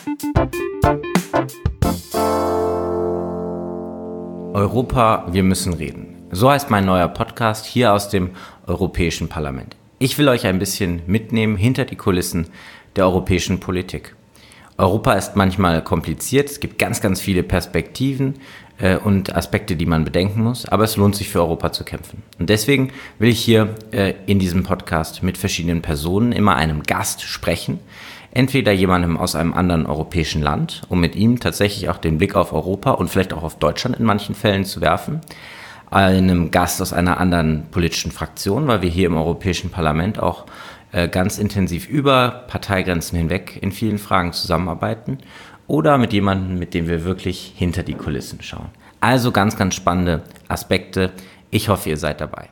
Europa, wir müssen reden. So heißt mein neuer Podcast hier aus dem Europäischen Parlament. Ich will euch ein bisschen mitnehmen hinter die Kulissen der europäischen Politik. Europa ist manchmal kompliziert, es gibt ganz, ganz viele Perspektiven und Aspekte, die man bedenken muss, aber es lohnt sich für Europa zu kämpfen. Und deswegen will ich hier in diesem Podcast mit verschiedenen Personen, immer einem Gast sprechen, entweder jemandem aus einem anderen europäischen Land, um mit ihm tatsächlich auch den Blick auf Europa und vielleicht auch auf Deutschland in manchen Fällen zu werfen, einem Gast aus einer anderen politischen Fraktion, weil wir hier im Europäischen Parlament auch ganz intensiv über Parteigrenzen hinweg in vielen Fragen zusammenarbeiten, oder mit jemandem, mit dem wir wirklich hinter die Kulissen schauen. Also ganz, ganz spannende Aspekte. Ich hoffe, ihr seid dabei.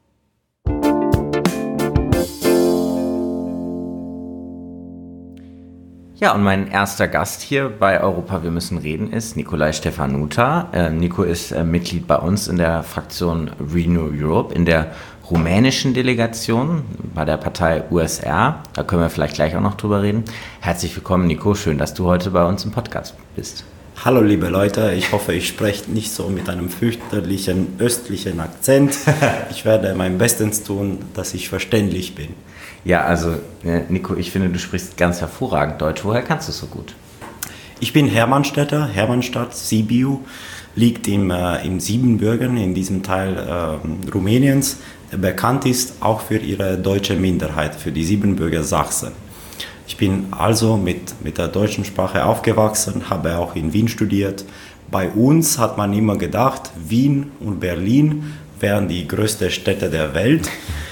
Ja, und mein erster Gast hier bei Europa, wir müssen reden, ist Nicolae Stefanuta. Nico ist Mitglied bei uns in der Fraktion Renew Europe, in der rumänischen Delegation bei der Partei USR. Da können wir vielleicht gleich auch noch drüber reden. Herzlich willkommen, Nico. Schön, dass du heute bei uns im Podcast bist. Hallo liebe Leute, ich hoffe, ich spreche nicht so mit einem fürchterlichen östlichen Akzent. Ich werde mein Bestes tun, dass ich verständlich bin. Ja, also Nico, ich finde, du sprichst ganz hervorragend Deutsch. Woher kannst du es so gut? Ich bin Hermannstädter, Hermannstadt, Sibiu, liegt im Siebenbürgen, in diesem Teil Rumäniens. Bekannt ist auch für ihre deutsche Minderheit, für die Siebenbürger Sachsen. Ich bin also mit der deutschen Sprache aufgewachsen, habe auch in Wien studiert. Bei uns hat man immer gedacht, Wien und Berlin wären die größten Städte der Welt.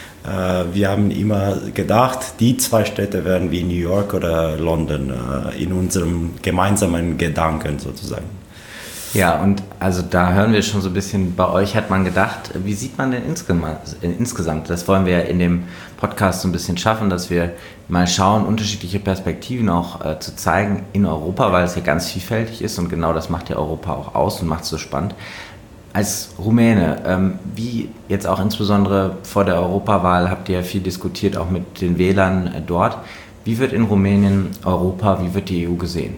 Wir haben immer gedacht, die zwei Städte wären wie New York oder London in unserem gemeinsamen Gedanken sozusagen. Ja, und also da hören wir schon so ein bisschen, bei euch hat man gedacht, wie sieht man denn insgesamt? Das wollen wir ja in dem Podcast so ein bisschen schaffen, dass wir mal schauen, unterschiedliche Perspektiven auch zu zeigen in Europa, weil es ja ganz vielfältig ist und genau das macht ja Europa auch aus und macht es so spannend. Als Rumäne, wie jetzt auch insbesondere vor der Europawahl, habt ihr ja viel diskutiert, auch mit den Wählern dort. Wie wird in Rumänien Europa, wie wird die EU gesehen?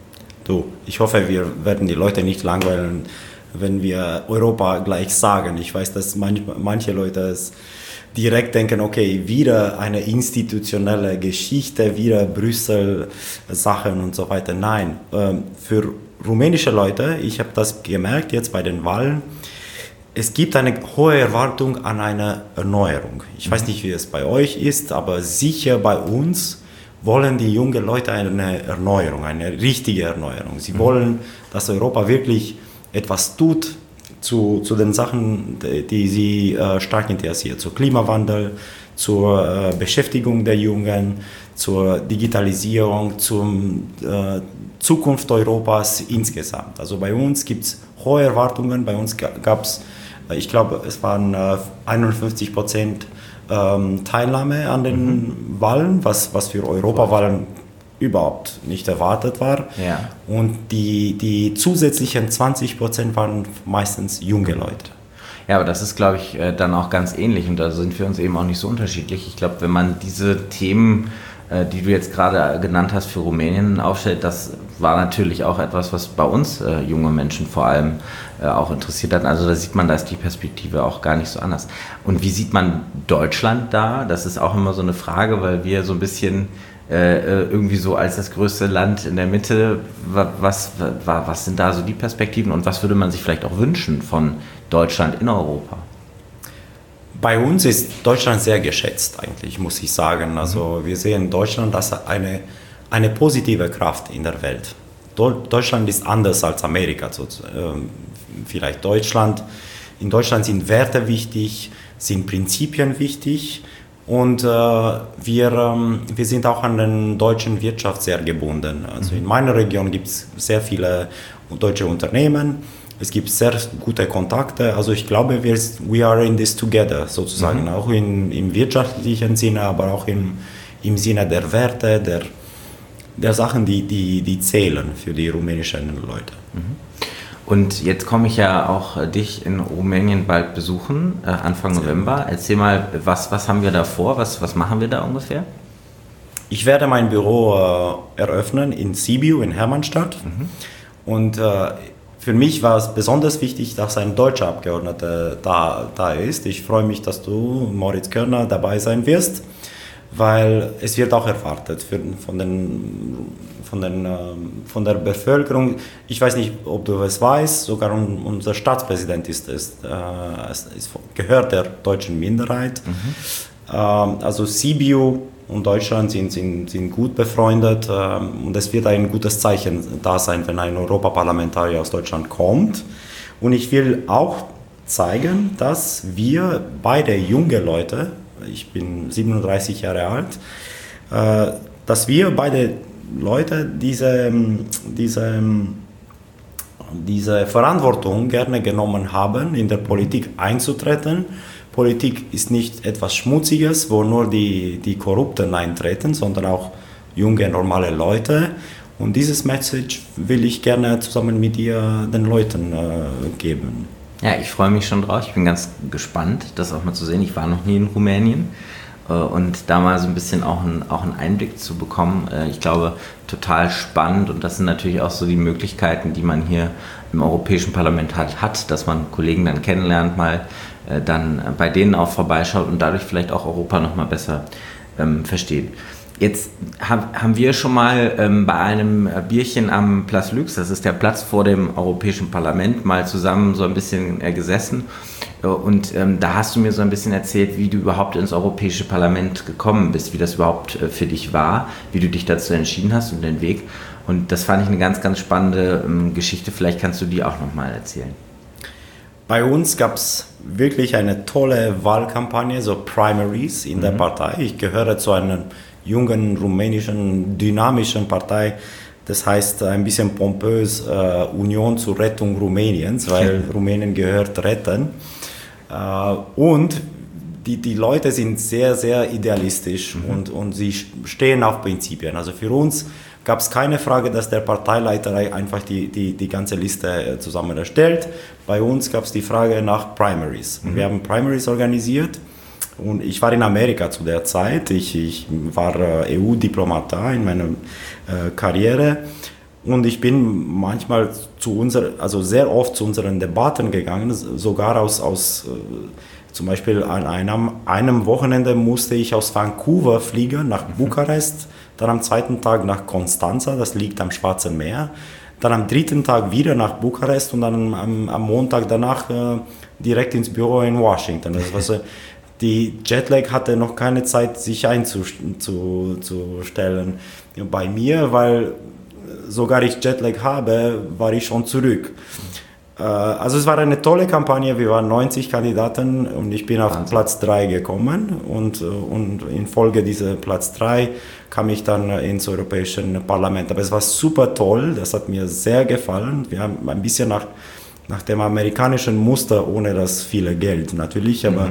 Ich hoffe, wir werden die Leute nicht langweilen, wenn wir Europa gleich sagen. Ich weiß, dass manche Leute es direkt denken, okay, wieder eine institutionelle Geschichte, wieder Brüssel-Sachen und so weiter. Nein, für rumänische Leute, ich habe das gemerkt jetzt bei den Wahlen, es gibt eine hohe Erwartung an eine Erneuerung. Ich weiß nicht, wie es bei euch ist, aber sicher bei uns wollen die jungen Leute eine Erneuerung, eine richtige Erneuerung. Sie wollen, dass Europa wirklich etwas tut zu den Sachen, die sie stark interessieren, zum Klimawandel, zur Beschäftigung der Jungen, zur Digitalisierung, zur Zukunft Europas insgesamt. Also bei uns gibt es hohe Erwartungen, bei uns gab es, ich glaube, es waren 51% Teilnahme an den Wahlen, was für Europawahlen überhaupt nicht erwartet war. Ja. Und die zusätzlichen 20% waren meistens junge Leute. Ja, aber das ist, glaube ich, dann auch ganz ähnlich und da sind wir uns eben auch nicht so unterschiedlich. Ich glaube, wenn man diese Themen, die du jetzt gerade genannt hast, für Rumänien aufstellt, das war natürlich auch etwas, was bei uns junge Menschen vor allem auch interessiert hat. Also da sieht man, da ist die Perspektive auch gar nicht so anders. Und wie sieht man Deutschland da? Das ist auch immer so eine Frage, weil wir so ein bisschen irgendwie so als das größte Land in der Mitte, was sind da so die Perspektiven und was würde man sich vielleicht auch wünschen von Deutschland in Europa? Bei uns ist Deutschland sehr geschätzt eigentlich, muss ich sagen. Also wir sehen Deutschland als eine positive Kraft in der Welt. Deutschland ist anders als Amerika. Vielleicht in Deutschland sind Werte wichtig, sind Prinzipien wichtig und wir sind auch an der deutschen Wirtschaft sehr gebunden. Also in meiner Region gibt es sehr viele deutsche Unternehmen. Es gibt sehr gute Kontakte, also ich glaube, we are in this together sozusagen, auch im wirtschaftlichen Sinne, aber auch im Sinne der Werte, der Sachen, die zählen für die rumänischen Leute. Und jetzt komme ich ja auch dich in Rumänien bald besuchen, Anfang November. Erzähl mal, was haben wir da vor, was machen wir da ungefähr? Ich werde mein Büro eröffnen in Sibiu, in Hermannstadt. Und für mich war es besonders wichtig, dass ein deutscher Abgeordneter da ist. Ich freue mich, dass du, Moritz Körner, dabei sein wirst, weil es wird auch erwartet von der Bevölkerung. Ich weiß nicht, ob du es weißt, sogar unser Staatspräsident gehört der deutschen Minderheit. Also Sibiu und Deutschland sind gut befreundet und es wird ein gutes Zeichen da sein, wenn ein Europaparlamentarier aus Deutschland kommt. Und ich will auch zeigen, dass wir beide junge Leute, ich bin 37 Jahre alt, dass wir beide Leute diese Verantwortung gerne genommen haben, in der Politik einzutreten. Politik ist nicht etwas Schmutziges, wo nur die Korrupten eintreten, sondern auch junge, normale Leute. Und dieses Message will ich gerne zusammen mit dir den Leuten geben. Ja, ich freue mich schon drauf. Ich bin ganz gespannt, das auch mal zu sehen. Ich war noch nie in Rumänien und da mal so ein bisschen auch einen Einblick zu bekommen. Ich glaube, total spannend und das sind natürlich auch so die Möglichkeiten, die man hier im Europäischen Parlament hat, dass man Kollegen dann kennenlernt, mal dann bei denen auch vorbeischaut und dadurch vielleicht auch Europa noch mal besser versteht. Jetzt haben wir schon mal bei einem Bierchen am Place Lux, das ist der Platz vor dem Europäischen Parlament, mal zusammen so ein bisschen gesessen. Und da hast du mir so ein bisschen erzählt, wie du überhaupt ins Europäische Parlament gekommen bist, wie das überhaupt für dich war, wie du dich dazu entschieden hast und den Weg. Und das fand ich eine ganz, ganz spannende Geschichte. Vielleicht kannst du die auch nochmal erzählen. Bei uns gab es wirklich eine tolle Wahlkampagne, so Primaries in der Partei. Ich gehöre zu einer jungen rumänischen, dynamischen Partei, das heißt ein bisschen pompös Union zur Rettung Rumäniens, weil Rumänien gehört retten. Und die Leute sind sehr, sehr idealistisch und sie stehen auf Prinzipien. Also für uns gab es keine Frage, dass der Parteileiter einfach die ganze Liste zusammen erstellt. Bei uns gab es die Frage nach Primaries. Wir haben Primaries organisiert. Und ich war in Amerika zu der Zeit, ich war EU-Diplomat da in meiner Karriere und ich bin manchmal sehr oft zu unseren Debatten gegangen, sogar zum Beispiel an einem Wochenende musste ich aus Vancouver fliegen nach Bukarest, dann am zweiten Tag nach Constanța, das liegt am Schwarzen Meer, dann am dritten Tag wieder nach Bukarest und dann am Montag danach direkt ins Büro in Washington. Das war so, die Jetlag hatte noch keine Zeit, sich einzustellen bei mir, weil sogar ich Jetlag habe, war ich schon zurück. Also es war eine tolle Kampagne, wir waren 90 Kandidaten und ich bin auf Platz 3 gekommen und in Folge dieser Platz 3 kam ich dann ins Europäische Parlament. Aber es war super toll, das hat mir sehr gefallen. Wir haben ein bisschen nach dem amerikanischen Muster, ohne das viele Geld natürlich, aber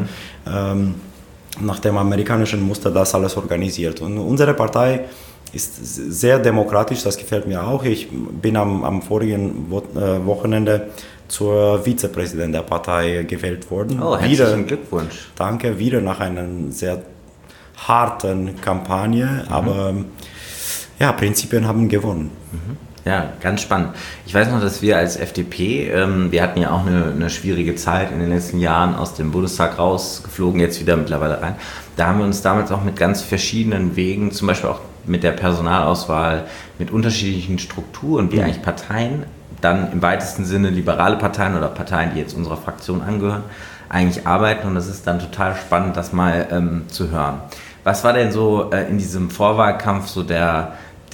nach dem amerikanischen Muster das alles organisiert. Und unsere Partei ist sehr demokratisch, das gefällt mir auch. Ich bin am vorigen Wochenende zur Vizepräsident der Partei gewählt worden. Oh, herzlichen Glückwunsch. Danke, wieder nach einer sehr harten Kampagne, aber ja, Prinzipien haben gewonnen. Ja, ganz spannend. Ich weiß noch, dass wir als FDP, wir hatten ja auch eine schwierige Zeit in den letzten Jahren, aus dem Bundestag rausgeflogen, jetzt wieder mittlerweile rein. Da haben wir uns damals auch mit ganz verschiedenen Wegen, zum Beispiel auch mit der Personalauswahl, mit unterschiedlichen Strukturen, wie eigentlich Parteien, dann im weitesten Sinne liberale Parteien oder Parteien, die jetzt unserer Fraktion angehören, eigentlich arbeiten. Und das ist dann total spannend, das mal zu hören. Was war denn so in diesem Vorwahlkampf so der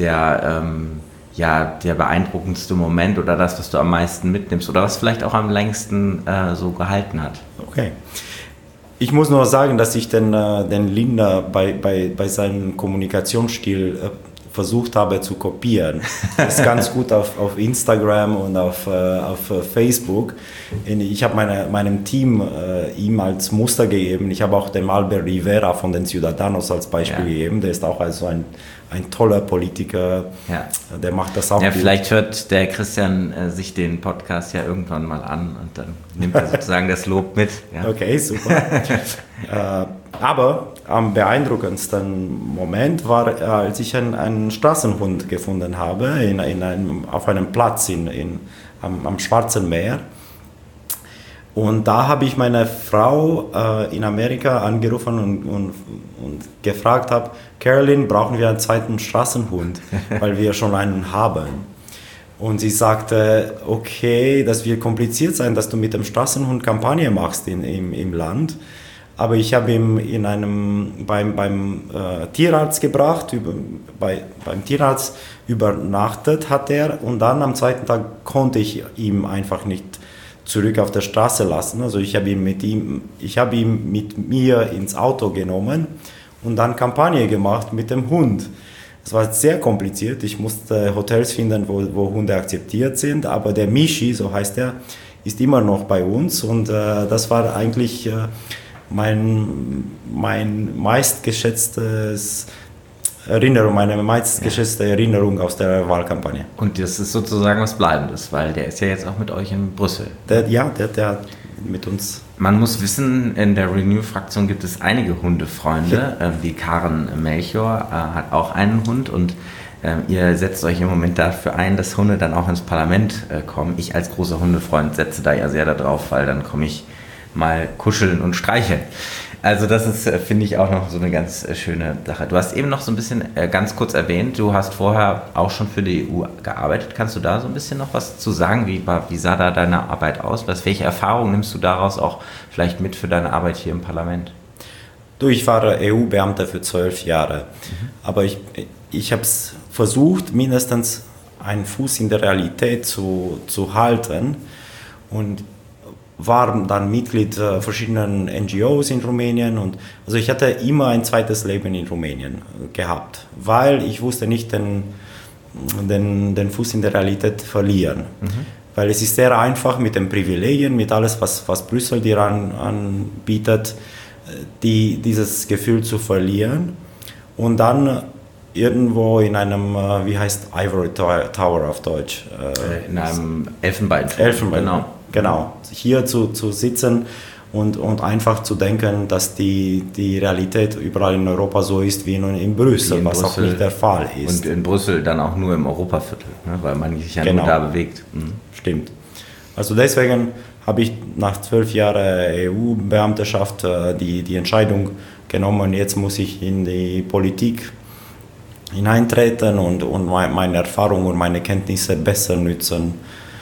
beeindruckendste Moment oder das, was du am meisten mitnimmst oder was vielleicht auch am längsten so gehalten hat? Okay. Ich muss nur sagen, dass ich den Lindner bei seinem Kommunikationsstil versucht habe zu kopieren. Das ist ganz gut auf Instagram und auf Facebook. Ich habe meinem Team ihm als Muster gegeben. Ich habe auch dem Albert Rivera von den Ciudadanos als Beispiel gegeben. Der ist auch also ein toller Politiker. Ja. Der macht das auch gut. Vielleicht hört der Christian sich den Podcast ja irgendwann mal an und dann nimmt er sozusagen das Lob mit. Ja. Okay, super. Aber am beeindruckendsten Moment war, als ich einen Straßenhund gefunden habe auf einem Platz am Schwarzen Meer. Und da habe ich meine Frau in Amerika angerufen und gefragt habe, Caroline, brauchen wir einen zweiten Straßenhund, weil wir schon einen haben. Und sie sagte, okay, das wird kompliziert sein, dass du mit dem Straßenhund Kampagne machst im Land. Aber ich habe ihn beim Tierarzt gebracht, beim Tierarzt übernachtet hat er, und dann am zweiten Tag konnte ich ihn einfach nicht zurück auf der Straße lassen. Also ich habe ihn mit mir ins Auto genommen und dann Kampagne gemacht mit dem Hund. Es war sehr kompliziert. Ich musste Hotels finden, wo Hunde akzeptiert sind, aber der Michi, so heißt er, ist immer noch bei uns, und das war eigentlich meine meistgeschätzte Erinnerung aus der Wahlkampagne. Und das ist sozusagen was Bleibendes, weil der ist ja jetzt auch mit euch in Brüssel. Der mit uns. Man muss wissen, in der Renew-Fraktion gibt es einige Hundefreunde. Die Karen Melchior hat auch einen Hund, und ihr setzt euch im Moment dafür ein, dass Hunde dann auch ins Parlament kommen. Ich als großer Hundefreund setze da ja sehr darauf, weil dann komme ich mal kuscheln und streicheln. Also das ist, finde ich, auch noch so eine ganz schöne Sache. Du hast eben noch so ein bisschen ganz kurz erwähnt, du hast vorher auch schon für die EU gearbeitet. Kannst du da so ein bisschen noch was zu sagen? Wie sah da deine Arbeit aus? Welche Erfahrungen nimmst du daraus auch vielleicht mit für deine Arbeit hier im Parlament? Ich war EU-Beamter für 12 Jahre, aber ich habe es versucht, mindestens einen Fuß in der Realität zu halten, und war dann Mitglied verschiedenen NGOs in Rumänien, und also ich hatte immer ein zweites Leben in Rumänien gehabt, weil ich wusste nicht den Fuß in der Realität verlieren. Weil es ist sehr einfach mit den Privilegien, mit alles, was Brüssel dir anbietet, dieses Gefühl zu verlieren, und dann irgendwo in einem, wie heißt Ivory Tower auf Deutsch? In einem Elfenbeinturm. Genau, hier zu sitzen und einfach zu denken, dass die Realität überall in Europa so ist wie in Brüssel, was auch nicht der Fall ist. Und in Brüssel dann auch nur im Europaviertel, ne, weil man sich ja nur da bewegt. Stimmt. Also deswegen habe ich nach 12 Jahren EU-Beamtenschaft die Entscheidung genommen, jetzt muss ich in die Politik hineintreten und meine Erfahrung und meine Kenntnisse besser nutzen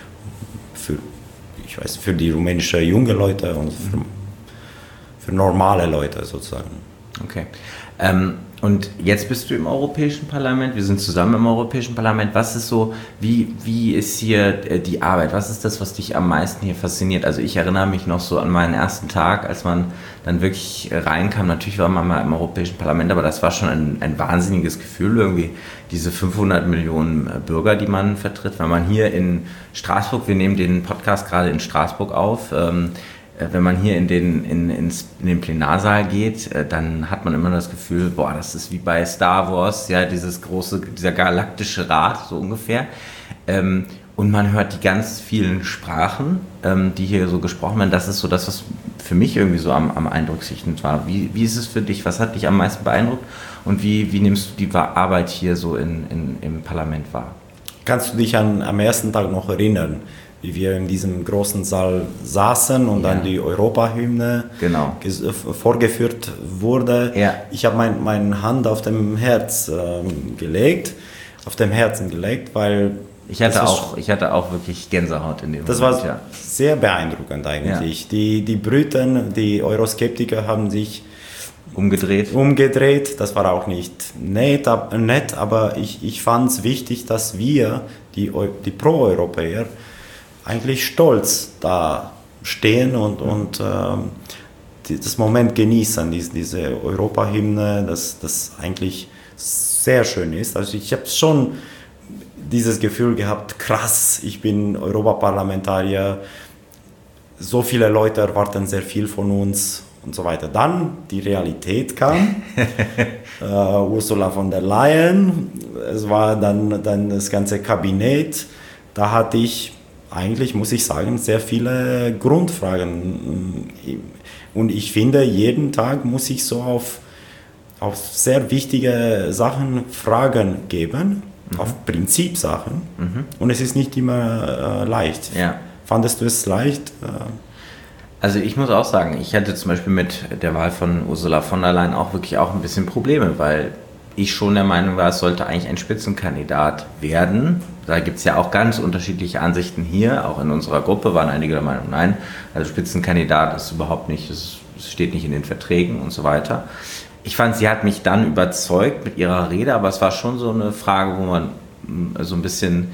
für die rumänischen junge Leute und für normale Leute sozusagen. Okay. Und jetzt bist du im Europäischen Parlament, wir sind zusammen im Europäischen Parlament. Was ist so, wie ist hier die Arbeit? Was ist das, was dich am meisten hier fasziniert? Also ich erinnere mich noch so an meinen ersten Tag, als man dann wirklich reinkam. Natürlich war man mal im Europäischen Parlament, aber das war schon ein wahnsinniges Gefühl, irgendwie diese 500 Millionen Bürger, die man vertritt. Wenn man hier in Straßburg, wir nehmen den Podcast gerade in Straßburg auf, wenn man hier in den Plenarsaal geht, dann hat man immer das Gefühl, boah, das ist wie bei Star Wars, ja, dieser galaktische Rat, so ungefähr. Und man hört die ganz vielen Sprachen, die hier so gesprochen werden. Das ist so das, was für mich irgendwie so am eindrucksvollsten war. Wie ist es für dich? Was hat dich am meisten beeindruckt? Und wie nimmst du die Arbeit hier so im Parlament wahr? Kannst du dich am ersten Tag noch erinnern, wie wir in diesem großen Saal saßen und dann die Europahymne vorgeführt wurde? Ja. Ich habe meine Hand auf dem Herzen gelegt, weil ich hatte auch wirklich Gänsehaut in dem Moment. Das war sehr beeindruckend eigentlich. Ja. Die Briten, die Euroskeptiker haben sich umgedreht. Das war auch nicht nett, aber ich fand es wichtig, dass wir, die Pro-Europäer, eigentlich stolz da stehen und das Moment genießen, diese Europahymne, das eigentlich sehr schön ist. Also ich habe schon dieses Gefühl gehabt, krass, ich bin Europaparlamentarier, so viele Leute erwarten sehr viel von uns und so weiter. Dann die Realität kam, Ursula von der Leyen, es war dann das ganze Kabinett, da hatte ich eigentlich, muss ich sagen, sehr viele Grundfragen. Und ich finde, jeden Tag muss ich so auf sehr wichtige Sachen Fragen geben, auf Prinzipsachen. Und es ist nicht immer leicht. Ja. Fandest du es leicht? Also ich muss auch sagen, ich hatte zum Beispiel mit der Wahl von Ursula von der Leyen auch wirklich auch ein bisschen Probleme, weil ich schon der Meinung war, es sollte eigentlich ein Spitzenkandidat werden. Da gibt es ja auch ganz unterschiedliche Ansichten hier. Auch in unserer Gruppe waren einige der Meinung, nein, also Spitzenkandidat ist überhaupt nicht, es steht nicht in den Verträgen und so weiter. Ich fand, sie hat mich dann überzeugt mit ihrer Rede, aber es war schon so eine Frage, wo man so ein bisschen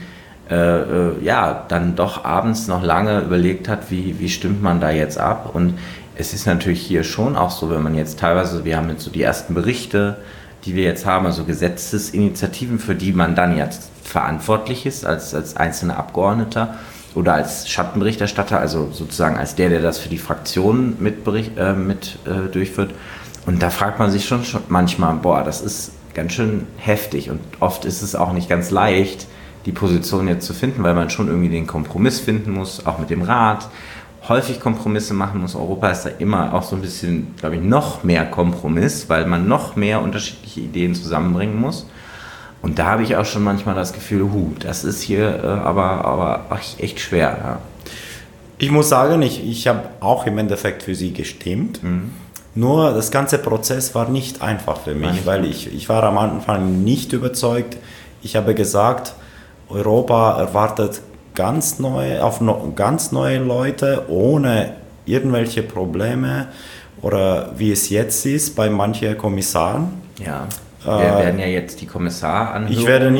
dann doch abends noch lange überlegt hat, wie stimmt man da jetzt ab. Und es ist natürlich hier schon auch so, wenn man jetzt teilweise, wir haben jetzt so die ersten Berichte, die wir jetzt haben, also Gesetzesinitiativen, für die man dann jetzt verantwortlich ist als einzelner Abgeordneter oder als Schattenberichterstatter, also sozusagen als der das für die Fraktionen mit durchführt. Und da fragt man sich schon manchmal, das ist ganz schön heftig und oft ist es auch nicht ganz leicht, die Position jetzt zu finden, weil man schon irgendwie den Kompromiss finden muss, auch mit dem Rat, häufig Kompromisse machen muss. Europa ist da immer auch so ein bisschen, glaube ich, noch mehr Kompromiss, weil man noch mehr unterschiedliche Ideen zusammenbringen muss. Und da habe ich auch schon manchmal das Gefühl, das ist hier aber echt schwer. Ja. Ich muss sagen, ich habe auch im Endeffekt für sie gestimmt. Nur das ganze Prozess war nicht einfach für mich, weil ich war am Anfang nicht überzeugt. Ich habe gesagt, Europa erwartet ganz neue Leute ohne irgendwelche Probleme oder wie es jetzt ist bei manchen Kommissaren. Ja, wir werden ja jetzt die Kommissaranhörungen. Ich werde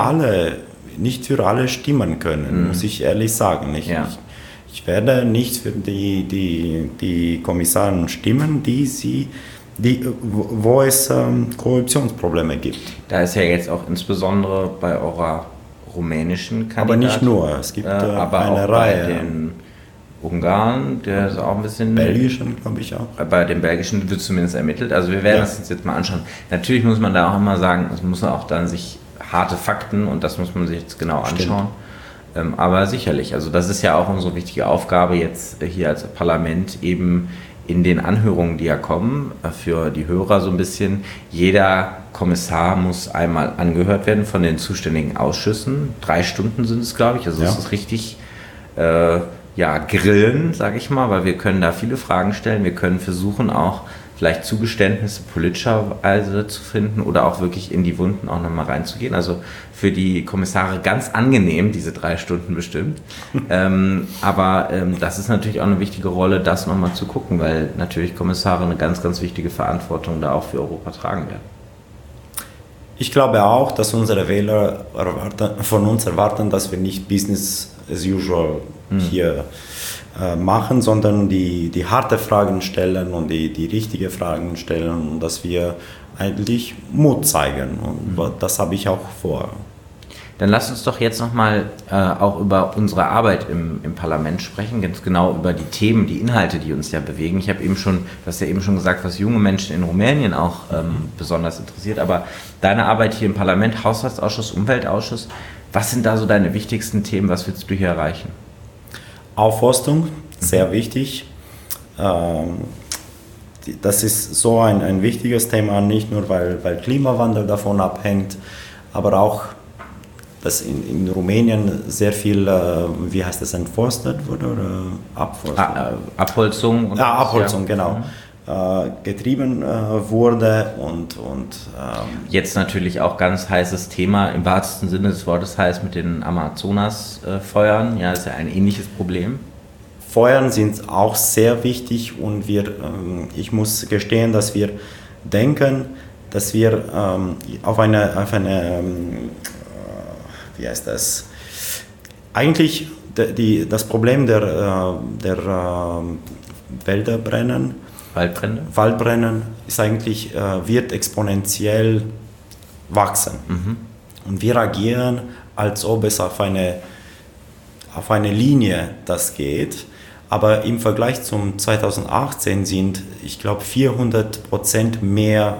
nicht für alle stimmen können, muss ich ehrlich sagen. Ich werde nicht für die Kommissaren stimmen, wo es Korruptionsprobleme gibt. Da ist ja jetzt auch insbesondere bei eurer rumänischen Kandidaten. Aber nicht nur, es gibt aber eine auch Reihe. Bei den Ungarn, der ist auch ein bisschen... Belgischen, glaube ich auch. Bei den Belgischen wird zumindest ermittelt. Also wir werden das uns jetzt mal anschauen. Natürlich muss man da auch immer sagen, es muss auch dann sich harte Fakten und das muss man sich jetzt genau anschauen. Aber sicherlich, also das ist ja auch unsere wichtige Aufgabe jetzt hier als Parlament eben in den Anhörungen, die ja kommen, für die Hörer so ein bisschen. Jeder Kommissar muss einmal angehört werden von den zuständigen Ausschüssen. 3 Stunden sind es, glaube ich. Also es ist richtig grillen, sage ich mal, weil wir können da viele Fragen stellen. Wir können versuchen auch vielleicht Zugeständnisse politischerweise zu finden oder auch wirklich in die Wunden auch nochmal reinzugehen. Also für die Kommissare ganz angenehm, diese 3 Stunden bestimmt. Aber das ist natürlich auch eine wichtige Rolle, das nochmal zu gucken, weil natürlich Kommissare eine ganz, ganz wichtige Verantwortung da auch für Europa tragen werden. Ich glaube auch, dass unsere Wähler von uns erwarten, dass wir nicht Business as usual hier machen, sondern die harte Fragen stellen und die richtigen Fragen stellen und dass wir eigentlich Mut zeigen. Und das habe ich auch vor. Dann lass uns doch jetzt nochmal auch über unsere Arbeit im Parlament sprechen, ganz genau über die Themen, die Inhalte, die uns ja bewegen. Du hast ja eben schon gesagt, was junge Menschen in Rumänien auch besonders interessiert, aber deine Arbeit hier im Parlament, Haushaltsausschuss, Umweltausschuss, was sind da so deine wichtigsten Themen, was willst du hier erreichen? Aufforstung, sehr wichtig. Das ist so ein wichtiges Thema, nicht nur weil Klimawandel davon abhängt, aber auch, dass in Rumänien sehr viel, entforstet wurde oder Abholzung? Abholzung, genau. Getrieben wurde und jetzt natürlich auch ganz heißes Thema im wahrsten Sinne des Wortes heißt mit den Amazonas-Feuern. Ja, das ist ja ein ähnliches Problem. Feuern sind auch sehr wichtig und ich muss gestehen, dass wir denken, dass wir auf eine wie heißt das? Eigentlich das Problem der Waldbrennen ist eigentlich, wird exponentiell wachsen. Und wir agieren, als ob es auf eine Linie das geht. Aber im Vergleich zum 2018 sind, ich glaube, 400% mehr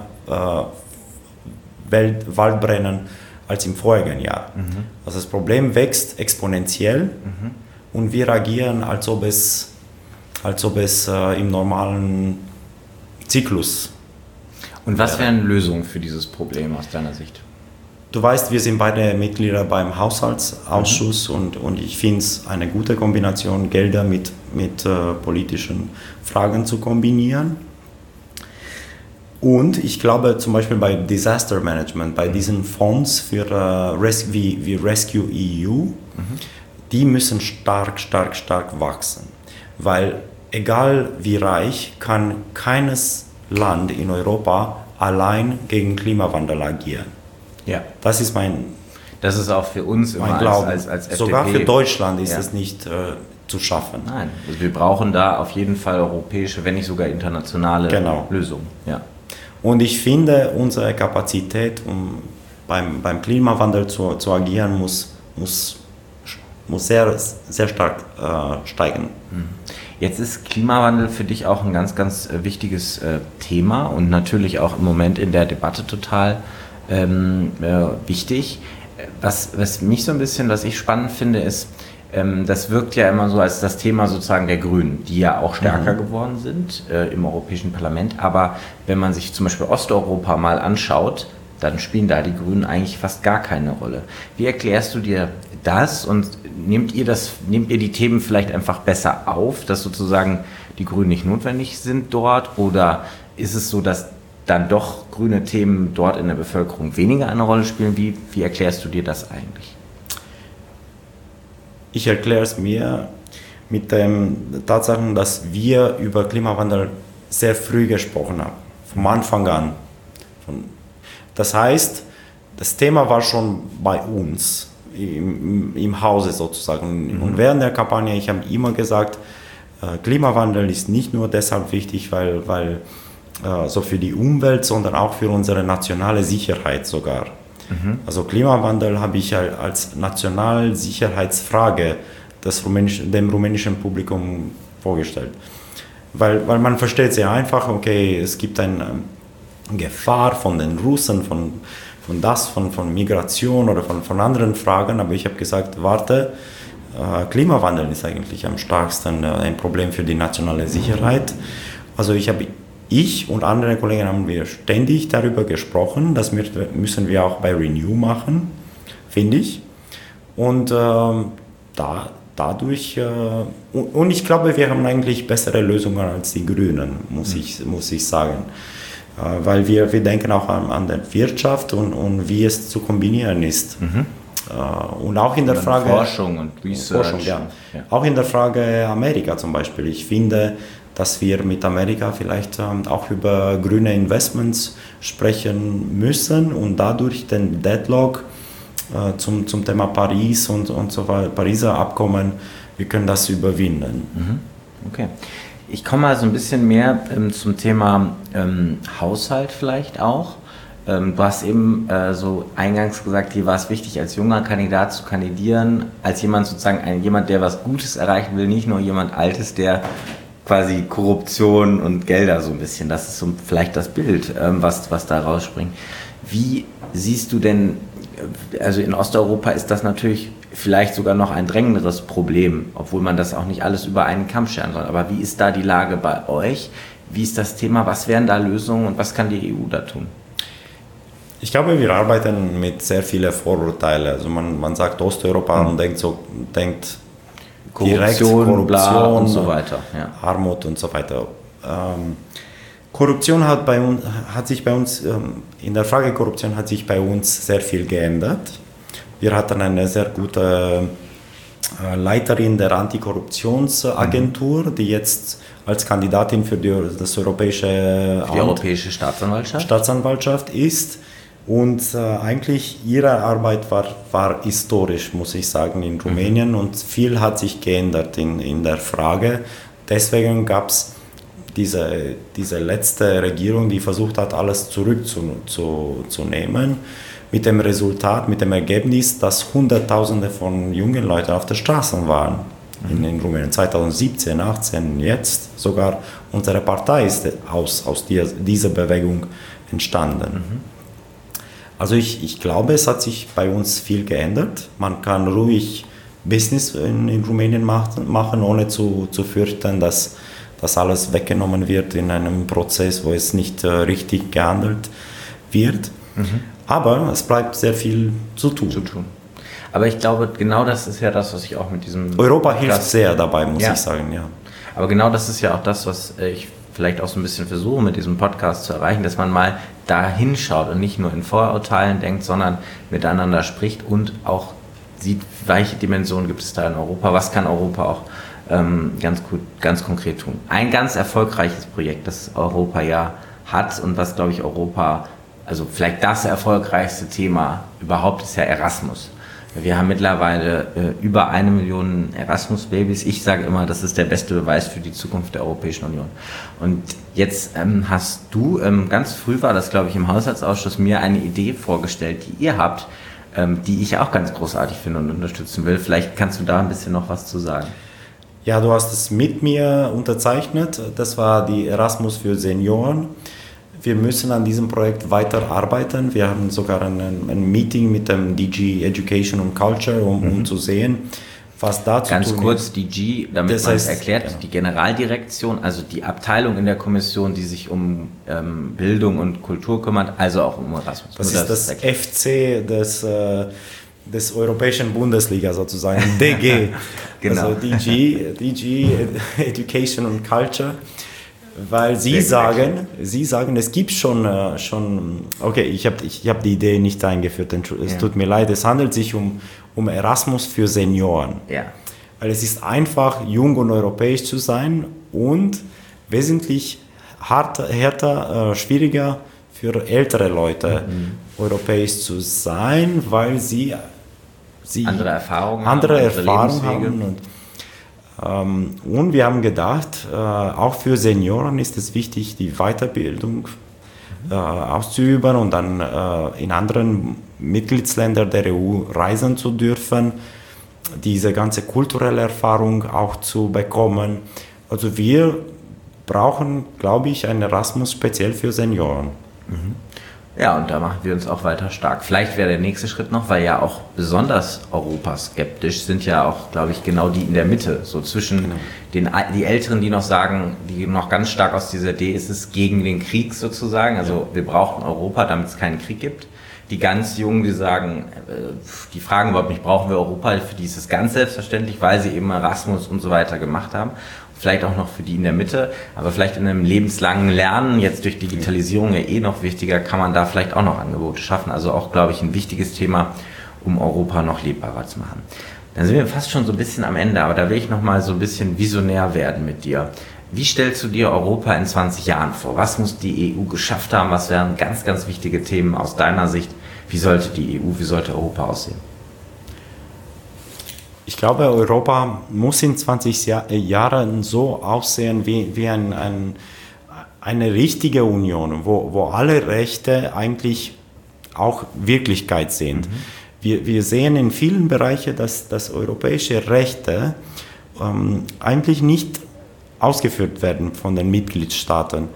Waldbrennen als im vorigen Jahr. Also das Problem wächst exponentiell und wir agieren, als ob es im normalen Zyklus. Und was wären Lösungen für dieses Problem aus deiner Sicht? Du weißt, wir sind beide Mitglieder beim Haushaltsausschuss und ich finde es eine gute Kombination, Gelder mit politischen Fragen zu kombinieren. Und ich glaube zum Beispiel bei Disaster Management, bei diesen Fonds für wie Rescue EU, die müssen stark wachsen. Weil egal wie reich, kann keines Land in Europa allein gegen Klimawandel agieren. Ja. Das ist Das ist auch für uns immer Glauben. als FDP. Sogar für Deutschland ist es nicht zu schaffen. Nein, also wir brauchen da auf jeden Fall europäische, wenn nicht sogar internationale Lösungen. Ja. Und ich finde, unsere Kapazität, um beim Klimawandel zu agieren, muss sehr stark steigen. Jetzt ist Klimawandel für dich auch ein ganz, ganz wichtiges Thema und natürlich auch im Moment in der Debatte total wichtig. Was mich so ein bisschen, was ich spannend finde, ist, das wirkt ja immer so als das Thema sozusagen der Grünen, die ja auch stärker geworden sind im Europäischen Parlament. Aber wenn man sich zum Beispiel Osteuropa mal anschaut, dann spielen da die Grünen eigentlich fast gar keine Rolle. Wie erklärst du dir das und nehmt ihr die Themen vielleicht einfach besser auf, dass sozusagen die Grünen nicht notwendig sind dort? Oder ist es so, dass dann doch grüne Themen dort in der Bevölkerung weniger eine Rolle spielen? Wie erklärst du dir das eigentlich? Ich erkläre es mir mit den Tatsachen, dass wir über Klimawandel sehr früh gesprochen haben, vom Anfang an. Das heißt, das Thema war schon bei uns, im Hause sozusagen. Und während der Kampagne, ich habe immer gesagt, Klimawandel ist nicht nur deshalb wichtig, weil so für die Umwelt, sondern auch für unsere nationale Sicherheit sogar. Also Klimawandel habe ich als Nationalsicherheitsfrage dem rumänischen Publikum vorgestellt. Weil man versteht sehr einfach, okay, es gibt eine Gefahr von den Russen, von Migration oder von anderen Fragen, aber ich habe gesagt, warte, Klimawandel ist eigentlich am stärksten ein Problem für die nationale Sicherheit. Also ich und andere Kollegen haben wir ständig darüber gesprochen, das müssen wir auch bei Renew machen, finde ich. Und dadurch, und ich glaube, wir haben eigentlich bessere Lösungen als die Grünen, muss ich sagen. Weil wir denken auch an der Wirtschaft und wie es zu kombinieren ist. Und auch in der Frage Forschung und Research. Ja. Auch in der Frage Amerika zum Beispiel. Ich finde, dass wir mit Amerika vielleicht auch über grüne Investments sprechen müssen und dadurch den Deadlock zum Thema Paris und so weiter, Pariser Abkommen, wir können das überwinden. Okay. Ich komme mal so ein bisschen mehr zum Thema Haushalt vielleicht auch. Du hast eben so eingangs gesagt, dir war es wichtig, als junger Kandidat zu kandidieren, als jemand sozusagen, jemand, der was Gutes erreichen will, nicht nur jemand Altes, der quasi Korruption und Gelder so ein bisschen, das ist so vielleicht das Bild, was da rausspringt. Wie siehst du denn, also in Osteuropa ist das natürlich vielleicht sogar noch ein drängenderes Problem, obwohl man das auch nicht alles über einen Kamm scheren soll. Aber wie ist da die Lage bei euch? Wie ist das Thema? Was wären da Lösungen und was kann die EU da tun? Ich glaube, wir arbeiten mit sehr vielen Vorurteilen. Also man sagt Osteuropa und denkt Korruption, bla und so weiter. Ja. Armut und so weiter. Korruption hat sich bei uns, in der Frage Korruption hat sich bei uns sehr viel geändert. Wir hatten eine sehr gute Leiterin der Antikorruptionsagentur, die jetzt als Kandidatin für die Europäische Staatsanwaltschaft ist. Und eigentlich ihre Arbeit war historisch, muss ich sagen, in Rumänien und viel hat sich geändert in der Frage. Deswegen gab es diese letzte Regierung, die versucht hat, alles zurückzunehmen, mit dem Resultat, mit dem Ergebnis, dass Hunderttausende von jungen Leuten auf der Straße waren in Rumänien. 2017, 2018, jetzt sogar unsere Partei ist aus dieser Bewegung entstanden. Also ich glaube, es hat sich bei uns viel geändert. Man kann ruhig Business in Rumänien machen, ohne zu fürchten, dass das alles weggenommen wird in einem Prozess, wo es nicht richtig gehandelt wird. Aber es bleibt sehr viel zu tun. Aber ich glaube, genau das ist ja das, was ich auch mit diesem... Europa hilft sehr dabei, muss ich sagen, ja. Aber genau das ist ja auch das, was ich vielleicht auch so ein bisschen versuche, mit diesem Podcast zu erreichen, dass man mal da hinschaut und nicht nur in Vorurteilen denkt, sondern miteinander spricht und auch sieht, welche Dimensionen gibt es da in Europa, was kann Europa auch ganz konkret tun. Ein ganz erfolgreiches Projekt, das Europa ja hat und was, glaube ich, Europa, also vielleicht das erfolgreichste Thema überhaupt ist ja Erasmus. Wir haben mittlerweile über 1 Million Erasmus-Babys. Ich sage immer, das ist der beste Beweis für die Zukunft der Europäischen Union. Und jetzt hast du, ganz früh war das, glaube ich, im Haushaltsausschuss, mir eine Idee vorgestellt, die ihr habt, die ich auch ganz großartig finde und unterstützen will. Vielleicht kannst du da ein bisschen noch was zu sagen. Ja, du hast es mit mir unterzeichnet. Das war die Erasmus für Senioren. Wir müssen an diesem Projekt weiterarbeiten. Wir haben sogar ein Meeting mit dem DG Education und Culture, um zu sehen, was dazu ganz kurz, DG, damit man es erklärt, genau. Die Generaldirektion, also die Abteilung in der Kommission, die sich um Bildung und Kultur kümmert, also auch um Erasmus. Das ist das FC des Europäischen Bundesliga sozusagen, DG, genau. Also DG Education und Culture. Weil Sie sagen, es gibt schon, okay, ich hab die Idee nicht eingeführt, es tut mir leid, es handelt sich um Erasmus für Senioren. Ja. Weil es ist einfach, jung und europäisch zu sein und wesentlich härter, schwieriger für ältere Leute europäisch zu sein, weil sie andere Erfahrungen haben. Und wir haben gedacht, auch für Senioren ist es wichtig, die Weiterbildung auszuüben und dann in anderen Mitgliedsländern der EU reisen zu dürfen, diese ganze kulturelle Erfahrung auch zu bekommen. Also wir brauchen, glaube ich, ein Erasmus speziell für Senioren. Ja, und da machen wir uns auch weiter stark. Vielleicht wäre der nächste Schritt noch, weil ja auch besonders europaskeptisch sind ja auch, glaube ich, genau die in der Mitte, so zwischen die Älteren, die noch sagen, die noch ganz stark aus dieser Idee ist es gegen den Krieg sozusagen, also wir brauchen Europa, damit es keinen Krieg gibt. Die ganz Jungen, die sagen, die fragen überhaupt nicht, brauchen wir Europa, für die ist es ganz selbstverständlich, weil sie eben Erasmus und so weiter gemacht haben. Vielleicht auch noch für die in der Mitte, aber vielleicht in einem lebenslangen Lernen, jetzt durch Digitalisierung ja noch wichtiger, kann man da vielleicht auch noch Angebote schaffen. Also auch, glaube ich, ein wichtiges Thema, um Europa noch lebbarer zu machen. Dann sind wir fast schon so ein bisschen am Ende, aber da will ich noch mal so ein bisschen visionär werden mit dir. Wie stellst du dir Europa in 20 Jahren vor? Was muss die EU geschafft haben? Was wären ganz, ganz wichtige Themen aus deiner Sicht? Wie sollte die EU, wie sollte Europa aussehen? Ich glaube, Europa muss in 20 Jahren so aussehen wie eine richtige Union, wo alle Rechte eigentlich auch Wirklichkeit sind. Wir sehen in vielen Bereichen, dass europäische Rechte eigentlich nicht ausgeführt werden von den Mitgliedstaaten.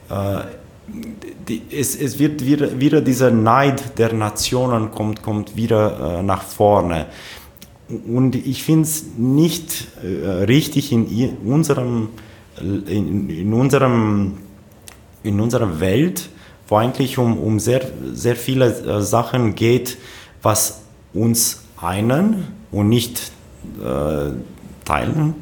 Es wird wieder dieser Neid der Nationen kommt wieder nach vorne. Und ich finde es nicht richtig in unserer Welt, wo eigentlich um sehr, sehr viele Sachen geht, was uns einen und nicht teilen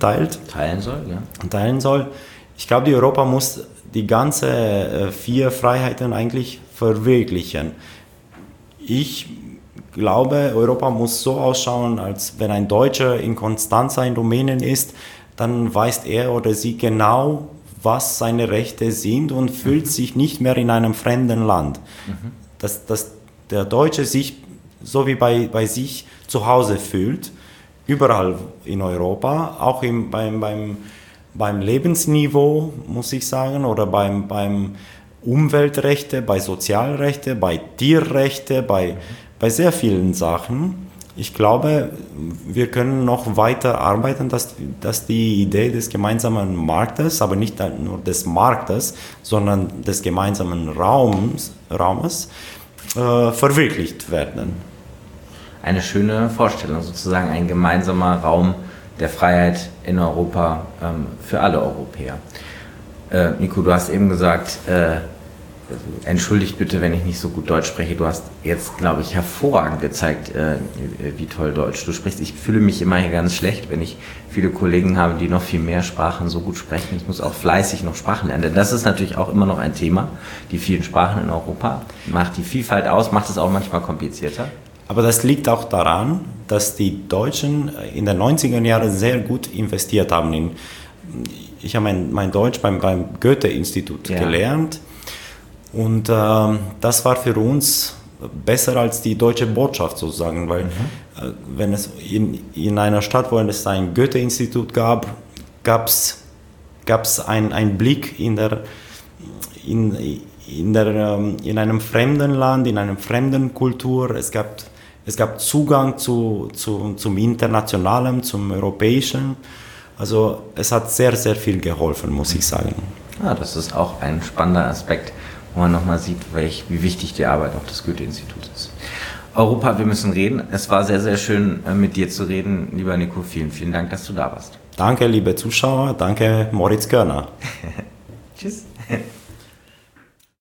soll. Ich glaube, die Europa muss die ganze 4 Freiheiten eigentlich verwirklichen. Ich glaube, Europa muss so ausschauen, als wenn ein Deutscher in Constanța in Rumänien ist, dann weiß er oder sie genau, was seine Rechte sind und fühlt sich nicht mehr in einem fremden Land. Dass der Deutsche sich so wie bei sich zu Hause fühlt, überall in Europa, auch beim Lebensniveau, muss ich sagen, oder beim Umweltrechte, bei Sozialrechte, bei Tierrechte, bei sehr vielen Sachen. Ich glaube, wir können noch weiter arbeiten, dass die Idee des gemeinsamen Marktes, aber nicht nur des Marktes, sondern des gemeinsamen Raumes verwirklicht werden. eine schöne Vorstellung, sozusagen ein gemeinsamer Raum der Freiheit in Europa für alle Europäer. Nico, du hast eben gesagt, entschuldigt bitte, wenn ich nicht so gut Deutsch spreche. Du hast jetzt, glaube ich, hervorragend gezeigt, wie toll Deutsch du sprichst. Ich fühle mich immer hier ganz schlecht, wenn ich viele Kollegen habe, die noch viel mehr Sprachen so gut sprechen. Ich muss auch fleißig noch Sprachen lernen. Denn das ist natürlich auch immer noch ein Thema, die vielen Sprachen in Europa. Macht die Vielfalt aus, macht es auch manchmal komplizierter. Aber das liegt auch daran, dass die Deutschen in den 90er Jahren sehr gut investiert haben. Ich habe mein Deutsch beim Goethe-Institut gelernt. Und das war für uns besser als die deutsche Botschaft sozusagen, weil wenn es in einer Stadt, wo es ein Goethe-Institut gab, gab's einen Blick in einem fremden Land, in einer fremden Kultur. Es gab Zugang zum Internationalen, zum Europäischen. Also es hat sehr, sehr viel geholfen, muss ich sagen. Ja, das ist auch ein spannender Aspekt, wo man nochmal sieht, wie wichtig die Arbeit auch des Goethe-Instituts ist. Europa, wir müssen reden. Es war sehr, sehr schön, mit dir zu reden. Lieber Nico, vielen, vielen Dank, dass du da warst. Danke, liebe Zuschauer. Danke, Moritz Görner. Tschüss.